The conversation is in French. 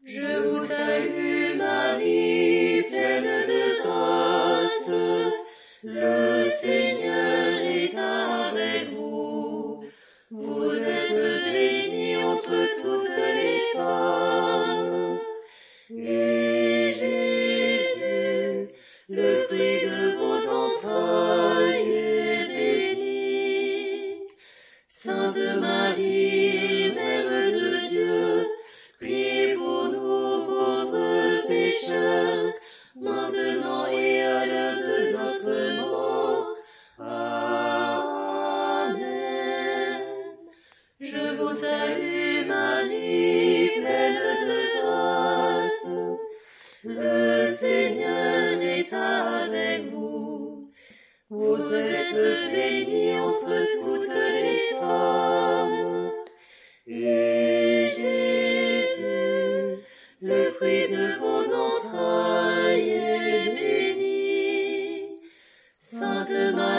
Je vous salue Marie, pleine de grâce, le Seigneur est avec vous. Vous êtes bénie entre toutes les femmes, et Jésus, le fruit de vos entrailles, est béni. Sainte Marie, Mère de Dieu, priez pour nous pauvres pécheurs, maintenant et à l'heure de notre mort. Amen. Je vous salue Marie, pleine de grâce, le Seigneur est avec vous. Vous êtes bénie entre toutes les femmes, et Jésus, le fruit de vos entrailles, est béni. Sainte Marie,